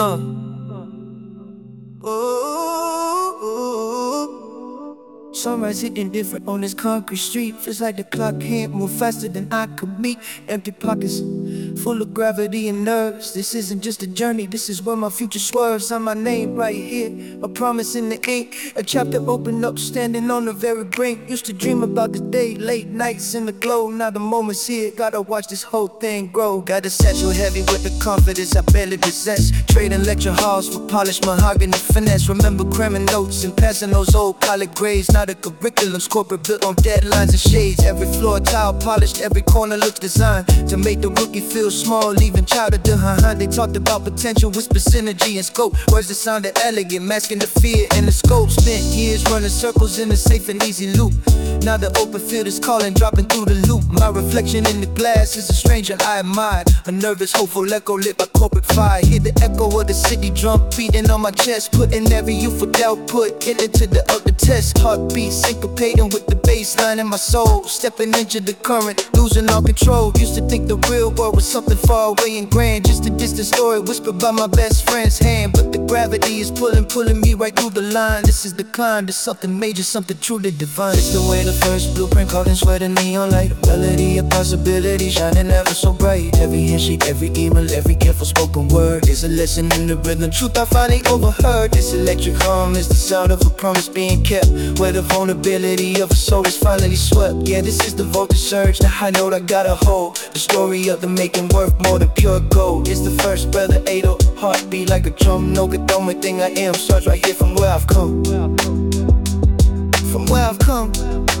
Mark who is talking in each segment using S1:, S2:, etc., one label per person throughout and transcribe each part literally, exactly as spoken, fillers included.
S1: Uh. Ooh. Sunrise hitting different on this concrete street. Feels like the clock can't move faster than I could meet. Empty pockets, full of gravity and nerves. This isn't just a journey, this is where my future swerves. On my name right here, a promise in the ink. A chapter opened up, standing on the very brink. Used to dream about the day, late nights in the glow. Now the moment's here, gotta watch this whole thing grow. Got a satchel heavy with the confidence I barely possess. Trading lecture halls for polished mahogany finesse. Remember cramming notes and passing those old college grades. Now the curriculum's corporate, built on deadlines and shades. Every floor tile polished, every corner looks designed to make the rookie feel small, leaving childhood behind. They talked about potential, whisper synergy and scope. Words that sounded elegant, masking the fear in the scope. Spent years running circles in a safe and easy loop. Now the open field is calling, dropping through the loop. My reflection in the glass is a stranger I admired. A nervous, hopeful echo lit by corporate fire. Hear the echo of the city drum beating on my chest, putting every youthful doubt put it into the other test. Heartbeat syncopating with the bass line in my soul. Stepping into the current, losing all control. Used to think the real world was something far away and grand, just a distant story whispered by my best friend's hand. But the gravity is pulling, pulling me right through the line. This is the climb to something major, something truly divine. It's the way the first blueprint caught in sweat and neon light. A melody of possibility shining ever so bright. Every handshake, every email, every careful spoken word is a lesson in the rhythm, truth I finally overheard. This electric hum is the sound of a promise being kept, where the vulnerability of a soul is finally swept. Yeah, this is the voltage surge, the high note I gotta hold. The story of the making worth more than pure gold. It's the first breath of Ado, heartbeat like a drum. No good, the only thing I am starts right here from where I've come. From where I've come.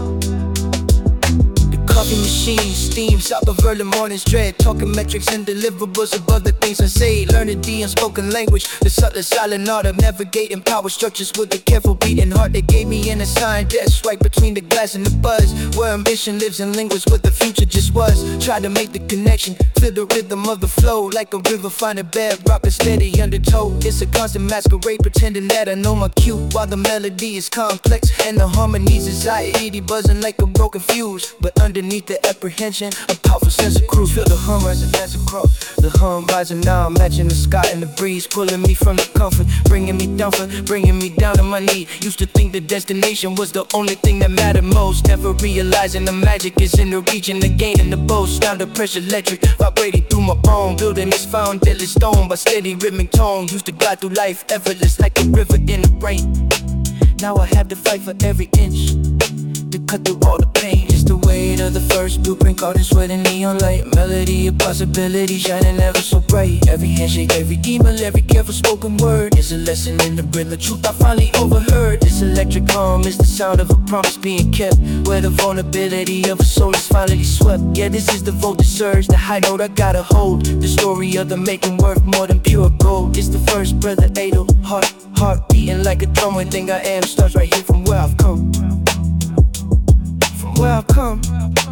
S1: Coffee machine steams out of early morning's dread. Talking metrics and deliverables above the things I say. Learning the unspoken language, the subtle silent art of navigating power structures with a careful beating heart. They gave me an assigned desk right between the glass and the buzz, where ambition lives and lingers what the future just was. Try to make the connection, feel the rhythm of the flow, like a river finding bedrock, a steady undertow. It's a constant masquerade, pretending that I know my cue, while the melody is complex and the harmonies anxiety buzzing like a broken fuse. But underneath the apprehension, a powerful sense of cruise. Feel the hum rising fast across. The hum rising now, matching the sky and the breeze, pulling me from the comfort, bringing me down, for, bringing me down to my knee. Used to think the destination was the only thing that mattered most, never realizing the magic is in the region, the gain and the boast. Now the pressure electric, vibrating through my bone, building this foundation stone by steady rhythmic tone. Used to glide through life effortless like a river in the rain. Now I have to fight for every inch to cut through all the pain. It's the weight of the first blueprint caught in sweat and neon light. Melody of possibility shining ever so bright. Every handshake, every email, every careful spoken word is a lesson in the rhythm, the truth I finally overheard. This electric hum is the sound of a promise being kept, where the vulnerability of a soul is finally swept. Yeah, this is the voltage surge, the high note I gotta hold. The story of the making worth more than pure gold. It's the first breath of Ado, heart, heart beating like a drum. One thing I am starts right here from where I've come. Where I've come.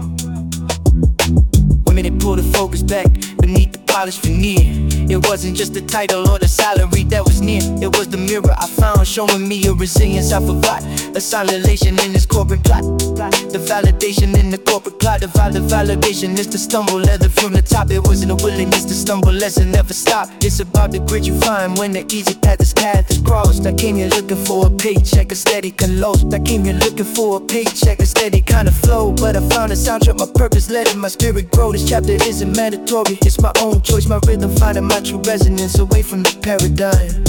S1: When they pull the focus back beneath the polished veneer, it wasn't just the title or the salary that was near. It was the mirror I found, showing me a resilience I forgot. A silation in this corporate plot, the validation in the corporate plot. The validation is to stumble, leather from the top. It wasn't a willingness to stumble, lesson never stop. It's about the grit you find when the easy path is path is crossed. I came here looking for a paycheck, a steady lost. I came here looking for a paycheck, a steady kind of flow. But I found a soundtrack, my purpose, letting my spirit grow. This chapter isn't mandatory, it's my own choice, my rhythm, finding my true resonance away from the paradigm.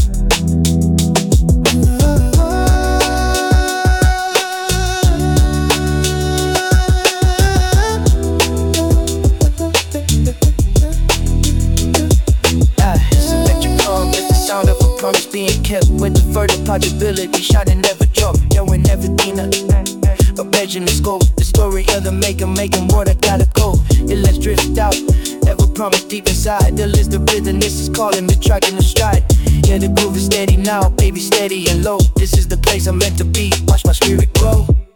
S1: Promise being kept with the further possibility, shining never drop, knowing everything I imagine the scope. The story of the maker, making what I gotta go. Yeah, let's drift out, ever promise deep inside. The list of rhythm, this is calling the track in the stride. Yeah, the groove is steady now, baby, steady and low. This is the place I'm meant to be, watch my spirit grow.